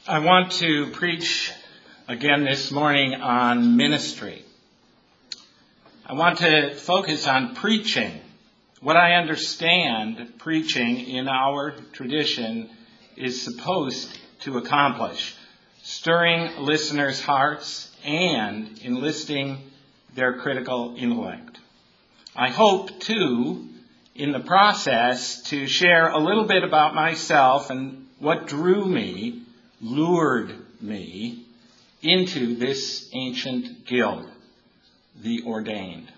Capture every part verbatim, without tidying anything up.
I want to preach again this morning on ministry. I want to focus on preaching. What I understand preaching in our tradition is supposed to accomplish, stirring listeners' hearts and enlisting their critical intellect. I hope, too, in the process, to share a little bit about myself and what drew me, lured me, into this ancient guild, the ordained.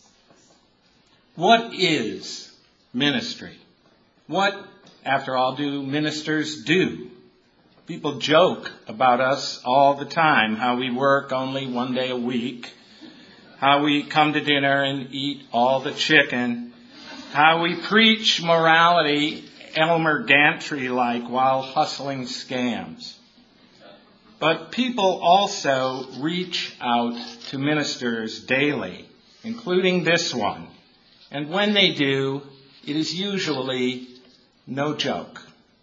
What is ministry? What, after all, do ministers do? People joke about us all the time, how we work only one day a week, how we come to dinner and eat all the chicken, how we preach morality Elmer Gantry-like while hustling scams. But people also reach out to ministers daily, including this one. And when they do, it is usually no joke.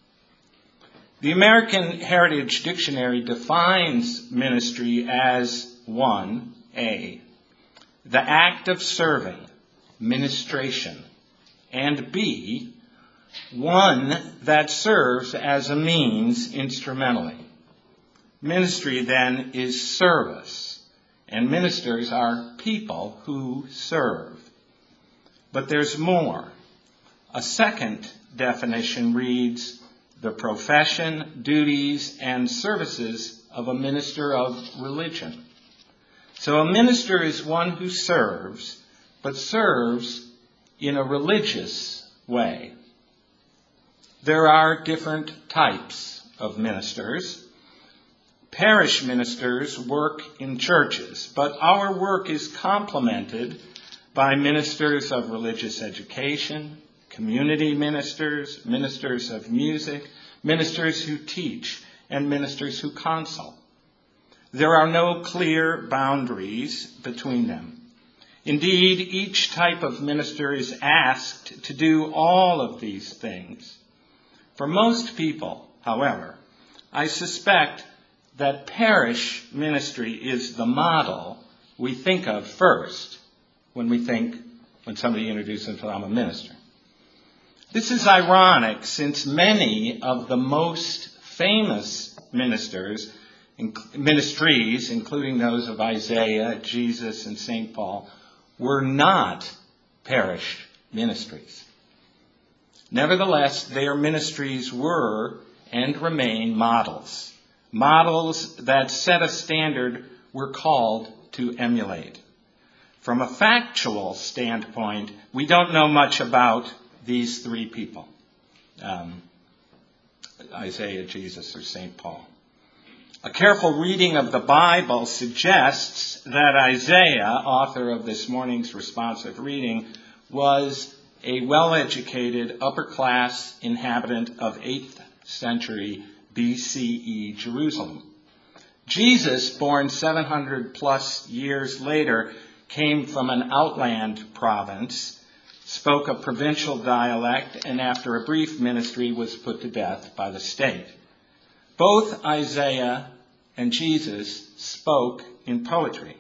The American Heritage Dictionary defines ministry as one, A, the act of serving, ministration, and B, one that serves as a means instrumentally. Ministry, then, is service, and ministers are people who serve. But there's more. A second definition reads, the profession, duties, and services of a minister of religion. So a minister is one who serves, but serves in a religious way. There are different types of ministers. Parish ministers work in churches, but our work is complemented by ministers of religious education, community ministers, ministers of music, ministers who teach, and ministers who counsel. There are no clear boundaries between them. Indeed, each type of minister is asked to do all of these things. For most people, however, I suspect that parish ministry is the model we think of first when we think, when somebody introduces themselves, I'm a minister. This is ironic since many of the most famous ministers, ministries, including those of Isaiah, Jesus, and Saint Paul, were not parish ministries. Nevertheless, their ministries were and remain models. Models that set a standard we're called to emulate. From a factual standpoint, we don't know much about these three people, um, Isaiah, Jesus, or Saint Paul. A careful reading of the Bible suggests that Isaiah, author of this morning's responsive reading, was a well-educated, upper-class inhabitant of eighth century B C E Jerusalem. Jesus, born seven hundred plus years later, came from an outland province, spoke a provincial dialect, and after a brief ministry was put to death by the state. Both Isaiah and Jesus spoke in poetry.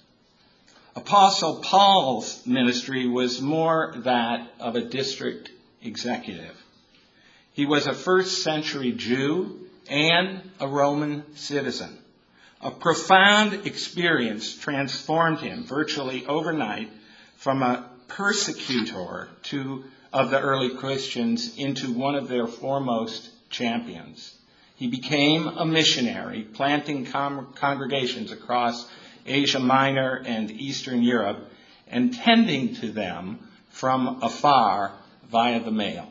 Apostle Paul's ministry was more that of a district executive. He was a first century Jew and a Roman citizen. A profound experience transformed him virtually overnight from a persecutor to, of the early Christians into one of their foremost champions. He became a missionary, planting com- congregations across Asia Minor and Eastern Europe, and tending to them from afar via the mail.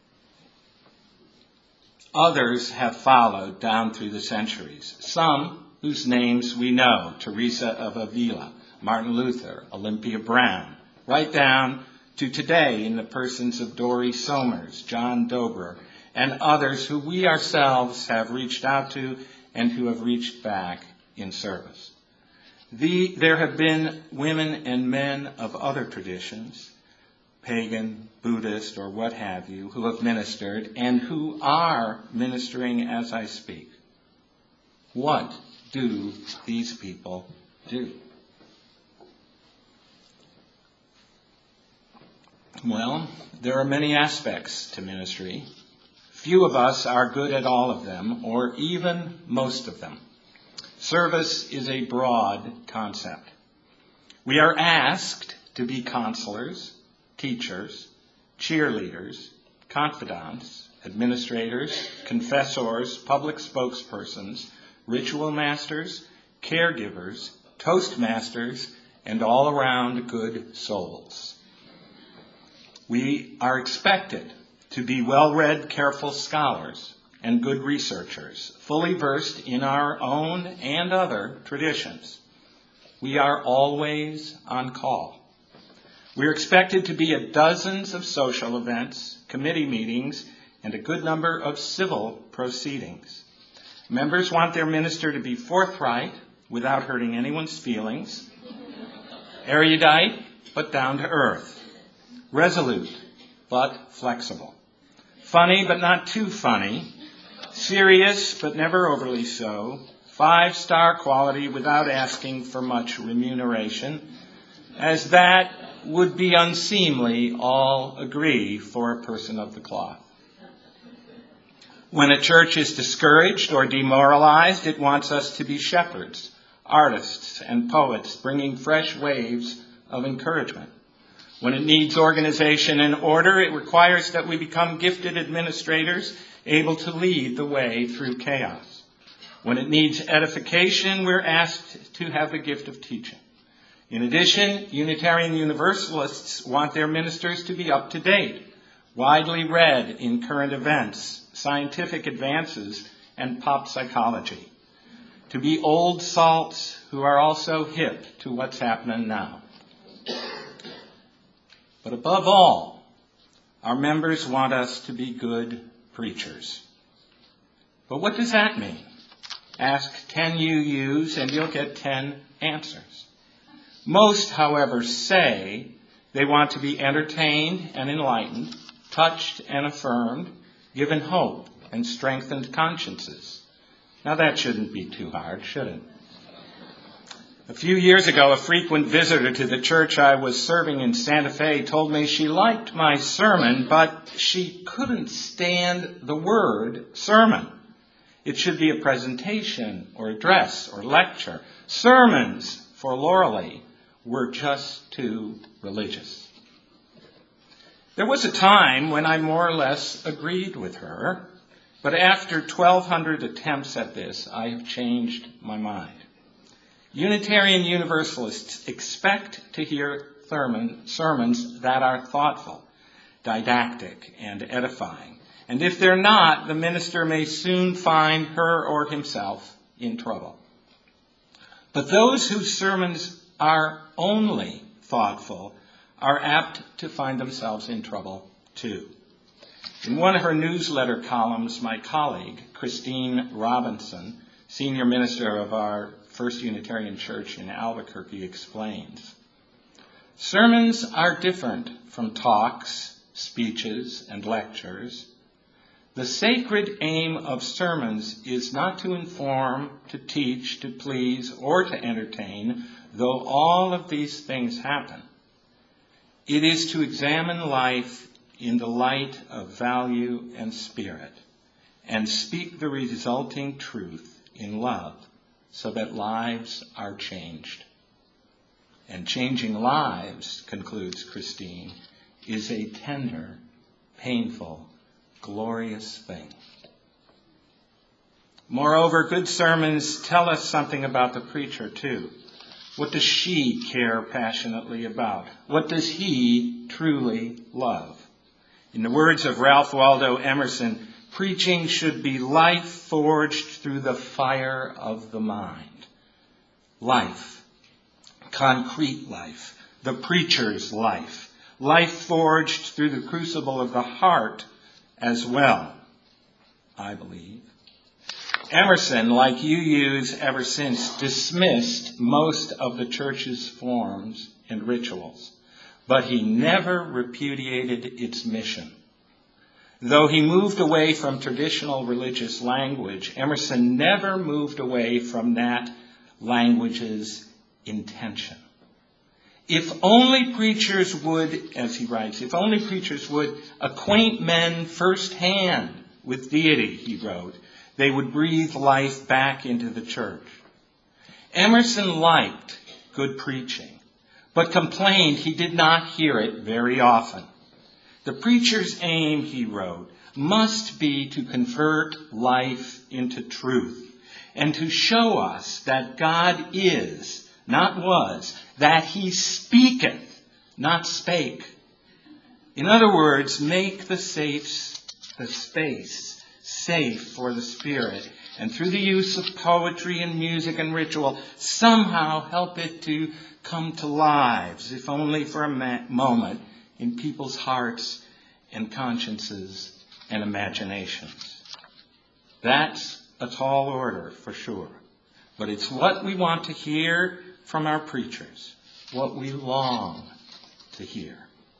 Others have followed down through the centuries, some whose names we know, Teresa of Avila, Martin Luther, Olympia Brown, right down to today in the persons of Dory Somers, John Dobrer, and others who we ourselves have reached out to and who have reached back in service. The, there have been women and men of other traditions, pagan, Buddhist, or what have you, who have ministered and who are ministering as I speak. What do these people do? Well, there are many aspects to ministry. Few of us are good at all of them, or even most of them. Service is a broad concept. We are asked to be counselors, teachers, cheerleaders, confidants, administrators, confessors, public spokespersons, ritual masters, caregivers, toastmasters, and all-around good souls. We are expected to be well-read, careful scholars and good researchers, fully versed in our own and other traditions. We are always on call. We are expected to be at dozens of social events, committee meetings, and a good number of civil proceedings. Members want their minister to be forthright without hurting anyone's feelings, erudite but down to earth, resolute but flexible, funny but not too funny, serious but never overly so, five-star quality without asking for much remuneration, as that would be unseemly, all agree, for a person of the cloth. When a church is discouraged or demoralized, it wants us to be shepherds, artists, and poets, bringing fresh waves of encouragement. When it needs organization and order, it requires that we become gifted administrators, able to lead the way through chaos. When it needs edification, we're asked to have the gift of teaching. In addition, Unitarian Universalists want their ministers to be up to date, widely read in current events, scientific advances, and pop psychology. To be old salts who are also hip to what's happening now. But above all, our members want us to be good preachers. But what does that mean? Ask ten U Us and you'll get ten answers. Most, however, say they want to be entertained and enlightened, touched and affirmed, given hope and strengthened consciences. Now that shouldn't be too hard, should it? A few years ago, a frequent visitor to the church I was serving in Santa Fe told me she liked my sermon, but she couldn't stand the word sermon. It should be a presentation or address or lecture. Sermons for Loralee were just too religious. There was a time when I more or less agreed with her, but after twelve hundred attempts at this, I have changed my mind. Unitarian Universalists expect to hear sermons that are thoughtful, didactic, and edifying. And if they're not, the minister may soon find her or himself in trouble. But those whose sermons are only thoughtful are apt to find themselves in trouble too. In one of her newsletter columns, my colleague, Christine Robinson, senior minister of our First Unitarian Church in Albuquerque, explains, sermons are different from talks, speeches, and lectures. The sacred aim of sermons is not to inform, to teach, to please, or to entertain, though all of these things happen. It is to examine life in the light of value and spirit, and speak the resulting truth in love, so that lives are changed. And changing lives, concludes Christine, is a tender, painful, glorious thing. Moreover, good sermons tell us something about the preacher, too. What does she care passionately about? What does he truly love? In the words of Ralph Waldo Emerson, preaching should be life forged through the fire of the mind. Life, concrete life, the preacher's life, life forged through the crucible of the heart as well, I believe. Emerson, like U U's ever since, dismissed most of the church's forms and rituals, but he never repudiated its mission. Though he moved away from traditional religious language, Emerson never moved away from that language's intention. If only preachers would, as he writes, if only preachers would acquaint men firsthand with deity, he wrote, they would breathe life back into the church. Emerson liked good preaching, but complained he did not hear it very often. The preacher's aim, he wrote, must be to convert life into truth and to show us that God is, not was, that he speaketh, not spake. In other words, make the safe, the space safe for the Spirit, and through the use of poetry and music and ritual, somehow help it to come to lives, if only for a ma- moment, in people's hearts and consciences and imaginations. That's a tall order, for sure. But it's what we want to hear from our preachers, what we long to hear.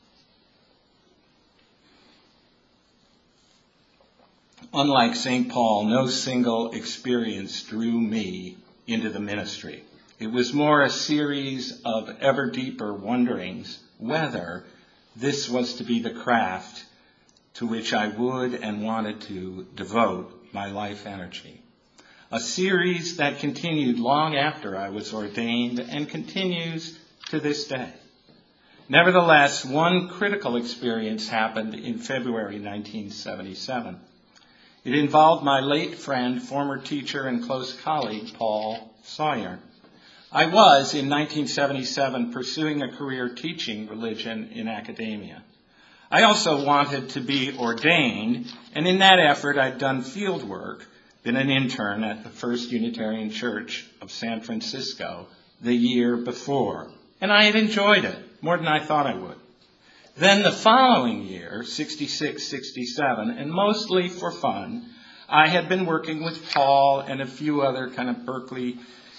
Unlike Saint Paul, no single experience drew me into the ministry. It was more a series of ever deeper wonderings whether this was to be the craft to which I would and wanted to devote my life energy. A series that continued long after I was ordained and continues to this day. Nevertheless, one critical experience happened in February nineteen seventy-seven. It involved my late friend, former teacher and close colleague, Paul Sawyer. I was, in nineteen seventy-seven, pursuing a career teaching religion in academia. I also wanted to be ordained, and in that effort I'd done field work, been an intern at the First Unitarian Church of San Francisco the year before, and I had enjoyed it more than I thought I would. Then the following year, sixty-six sixty-seven, and mostly for fun, I had been working with Paul and a few other kind of Berkeley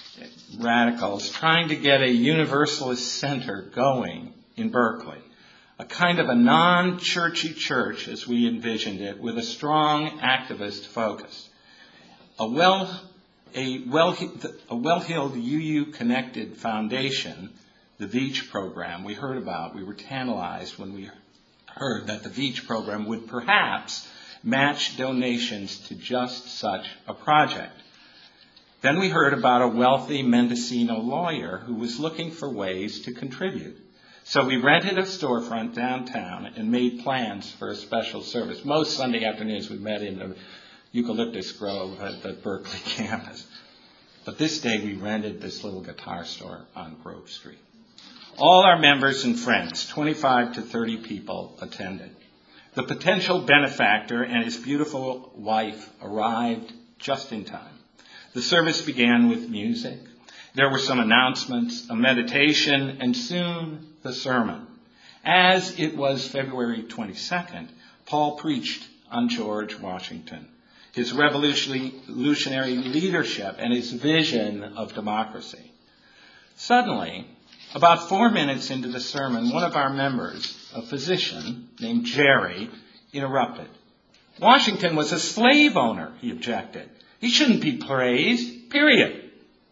radicals trying to get a Universalist center going in Berkeley, a kind of a non-churchy church as we envisioned it, with a strong activist focus. A well, a well, a well-heeled U U-connected foundation, the Veach program we heard about. We were tantalized when we heard that the Veach program would perhaps match donations to just such a project. Then we heard about a wealthy Mendocino lawyer who was looking for ways to contribute. So we rented a storefront downtown and made plans for a special service. Most Sunday afternoons we met in the eucalyptus grove at the Berkeley campus. But this day we rented this little guitar store on Grove Street. All our members and friends, twenty-five to thirty people, attended. The potential benefactor and his beautiful wife arrived just in time. The service began with music. There were some announcements, a meditation, and soon the sermon. As it was February twenty-second, Paul preached on George Washington, his revolutionary leadership, and his vision of democracy. Suddenly, about four minutes into the sermon, one of our members, a physician named Jerry, interrupted. Washington was a slave owner, he objected. He shouldn't be praised, period.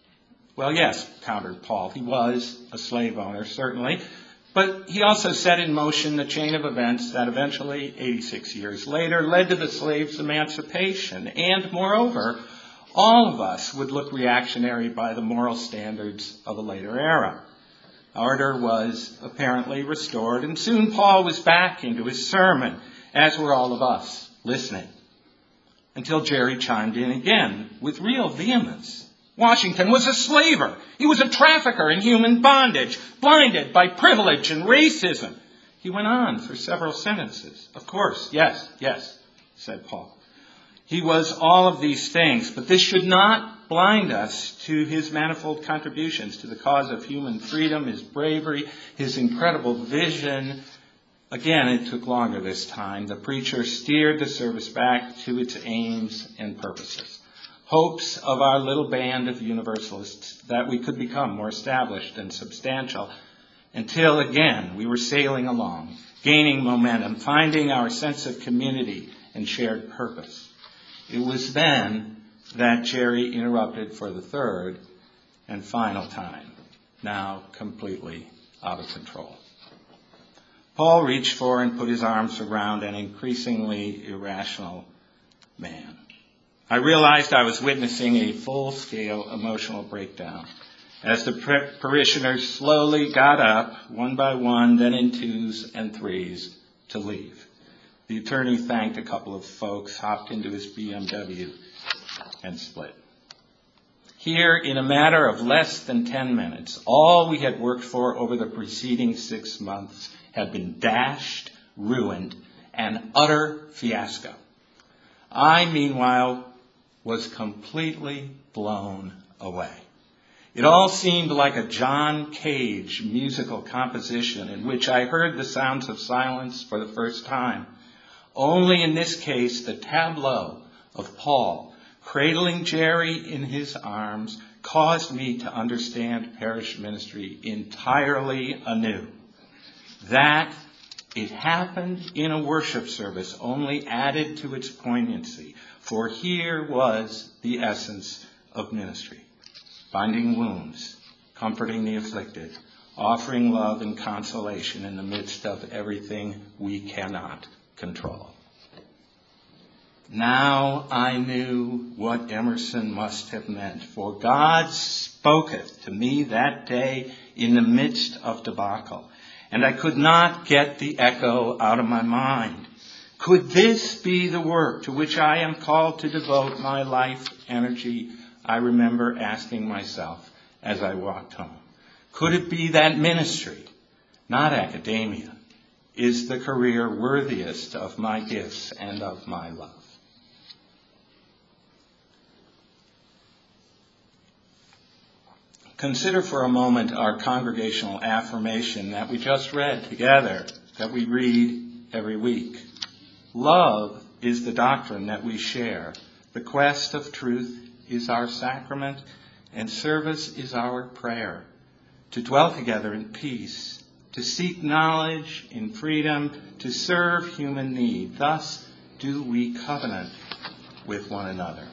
Well, yes, countered Paul, he was a slave owner, certainly, but he also set in motion the chain of events that eventually, eighty-six years later, led to the slave's emancipation. And moreover, all of us would look reactionary by the moral standards of a later era. Order was apparently restored, and soon Paul was back into his sermon, as were all of us listening, until Jerry chimed in again with real vehemence. Washington was a slaver. He was a trafficker in human bondage, blinded by privilege and racism. He went on for several sentences. Of course, yes, yes, said Paul. He was all of these things, but this should not blind us to his manifold contributions to the cause of human freedom, his bravery, his incredible vision. Again, it took longer this time. The preacher steered the service back to its aims and purposes. Hopes of our little band of Universalists that we could become more established and substantial, until again we were sailing along, gaining momentum, finding our sense of community and shared purpose. It was then that Jerry interrupted for the third and final time, now completely out of control. Paul reached for and put his arms around an increasingly irrational man. I realized I was witnessing a full-scale emotional breakdown as the parishioners slowly got up, one by one, then in twos and threes, to leave. The attorney thanked a couple of folks, hopped into his B M W, and split. Here, in a matter of less than ten minutes, all we had worked for over the preceding six months had been dashed, ruined, an utter fiasco. I, meanwhile, was completely blown away. It all seemed like a John Cage musical composition in which I heard the sounds of silence for the first time. Only in this case, the tableau of Paul cradling Jerry in his arms caused me to understand parish ministry entirely anew. That it happened in a worship service only added to its poignancy, for here was the essence of ministry. Binding wounds, comforting the afflicted, offering love and consolation in the midst of everything we cannot control. Now I knew what Emerson must have meant, for God spoketh to me that day in the midst of debacle, and I could not get the echo out of my mind. Could this be the work to which I am called to devote my life energy? I remember asking myself as I walked home. Could it be that ministry, not academia, is the career worthiest of my gifts and of my love? Consider for a moment our congregational affirmation that we just read together, that we read every week. Love is the doctrine that we share. The quest of truth is our sacrament, and service is our prayer. To dwell together in peace, to seek knowledge in freedom, to serve human need. Thus do we covenant with one another.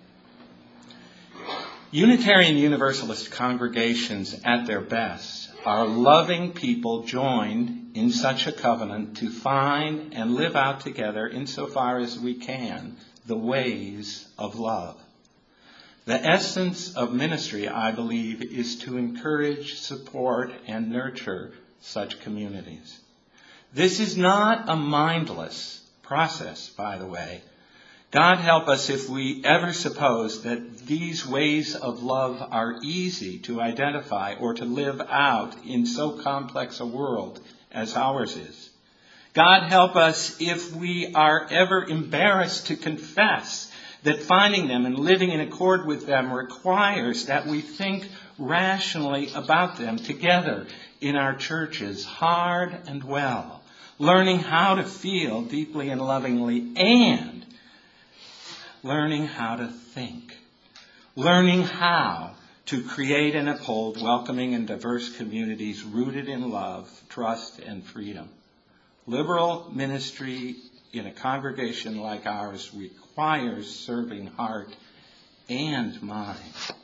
Unitarian Universalist congregations at their best are loving people joined in such a covenant to find and live out together, insofar as we can, the ways of love. The essence of ministry, I believe, is to encourage, support, and nurture such communities. This is not a mindless process, by the way. God help us if we ever suppose that these ways of love are easy to identify or to live out in so complex a world as ours is. God help us if we are ever embarrassed to confess that finding them and living in accord with them requires that we think rationally about them together in our churches, hard and well, learning how to feel deeply and lovingly, and learning how to think, learning how to create and uphold welcoming and diverse communities rooted in love, trust, and freedom. Liberal ministry in a congregation like ours requires serving heart and mind,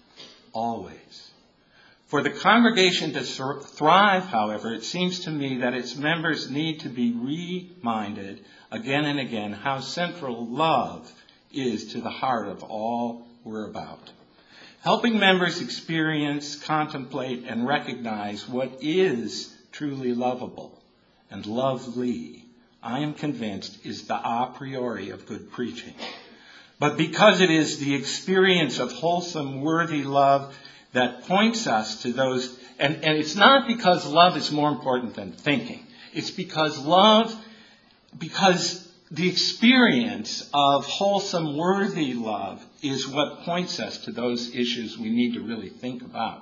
always. For the congregation to thrive, however, it seems to me that its members need to be reminded again and again how central love is to the heart of all we're about. Helping members experience, contemplate, and recognize what is truly lovable and lovely, I am convinced, is the a priori of good preaching. But because it is the experience of wholesome, worthy love that points us to those, and, and it's not because love is more important than thinking. It's because love, because the experience of wholesome, worthy love is what points us to those issues we need to really think about.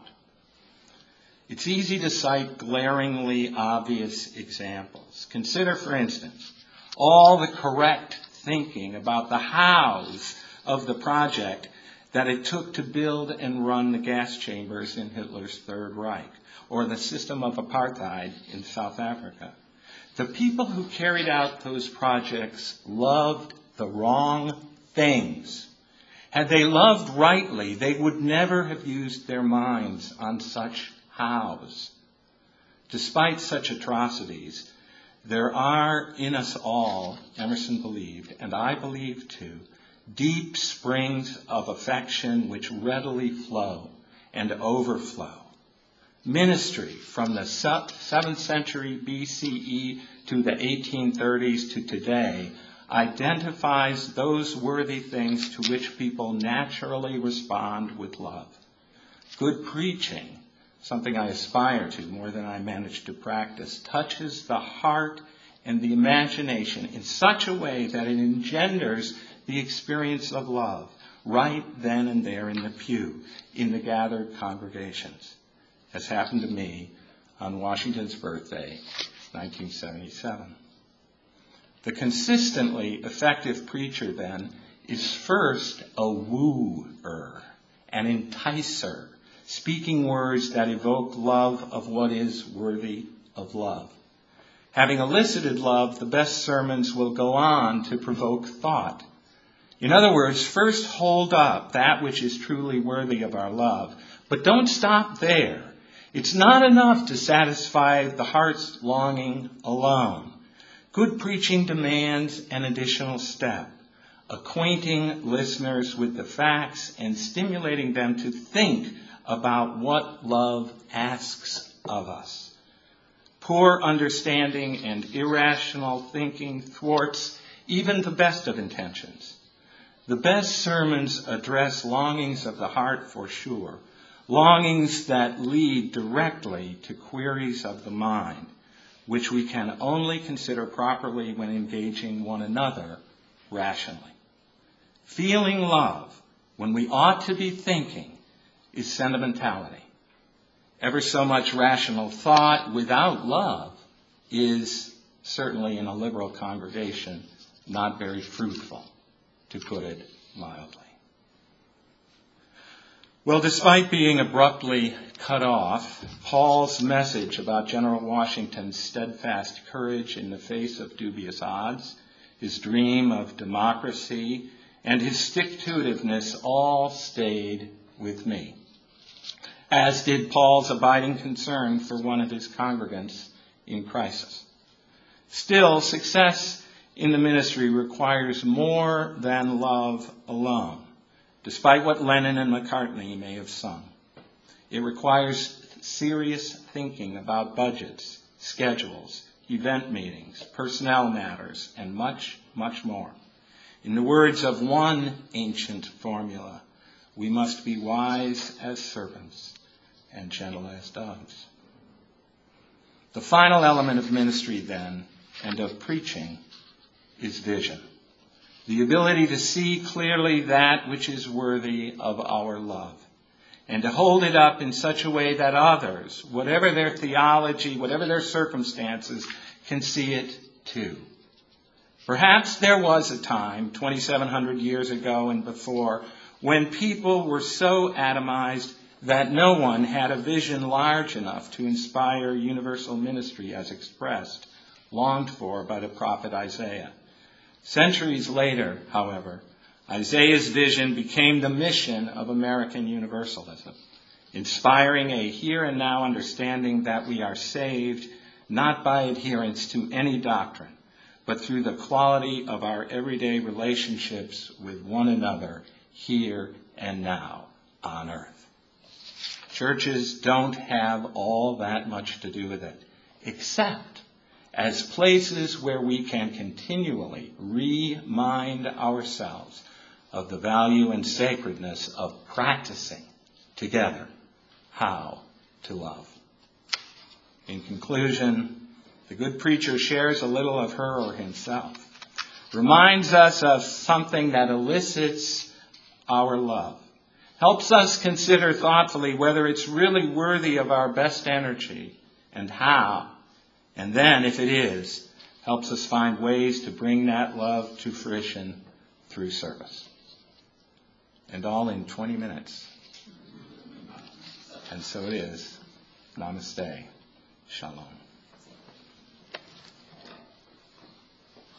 It's easy to cite glaringly obvious examples. Consider, for instance, all the correct thinking about the hows of the project that it took to build and run the gas chambers in Hitler's Third Reich, or the system of apartheid in South Africa. The people who carried out those projects loved the wrong things. Had they loved rightly, they would never have used their minds on such hows. Despite such atrocities, there are in us all, Emerson believed, and I believe too, deep springs of affection which readily flow and overflow. Ministry from the seventh century B C E to the eighteen thirties to today identifies those worthy things to which people naturally respond with love. Good preaching, something I aspire to more than I manage to practice, touches the heart and the imagination in such a way that it engenders the experience of love right then and there in the pew, in the gathered congregations, as happened to me on Washington's birthday, nineteen seventy-seven. The consistently effective preacher, then, is first a wooer, an enticer, speaking words that evoke love of what is worthy of love. Having elicited love, the best sermons will go on to provoke thought. In other words, first hold up that which is truly worthy of our love, but don't stop there. It's not enough to satisfy the heart's longing alone. Good preaching demands an additional step, acquainting listeners with the facts and stimulating them to think about what love asks of us. Poor understanding and irrational thinking thwarts even the best of intentions. The best sermons address longings of the heart for sure, longings that lead directly to queries of the mind, which we can only consider properly when engaging one another rationally. Feeling love when we ought to be thinking is sentimentality. Ever so much rational thought without love is, certainly in a liberal congregation, not very fruitful, to put it mildly. Well, despite being abruptly cut off, Paul's message about General Washington's steadfast courage in the face of dubious odds, his dream of democracy, and his stick-to-itiveness all stayed with me, as did Paul's abiding concern for one of his congregants in crisis. Still, success in the ministry requires more than love alone, despite what Lennon and McCartney may have sung. It requires serious thinking about budgets, schedules, event meetings, personnel matters, and much, much more. In the words of one ancient formula, we must be wise as serpents and gentle as doves. The final element of ministry, then, and of preaching, is vision. The ability to see clearly that which is worthy of our love, and to hold it up in such a way that others, whatever their theology, whatever their circumstances, can see it too. Perhaps there was a time, twenty-seven hundred years ago and before, when people were so atomized that no one had a vision large enough to inspire universal ministry as expressed, longed for by the prophet Isaiah. Centuries later, however, Isaiah's vision became the mission of American Universalism, inspiring a here and now understanding that we are saved not by adherence to any doctrine, but through the quality of our everyday relationships with one another here and now on earth. Churches don't have all that much to do with it, except as places where we can continually remind ourselves of the value and sacredness of practicing together how to love. In conclusion, the good preacher shares a little of her or himself, reminds us of something that elicits our love, helps us consider thoughtfully whether it's really worthy of our best energy and how. And then, if it is, helps us find ways to bring that love to fruition through service. And all in twenty minutes. And so it is. Namaste. Shalom.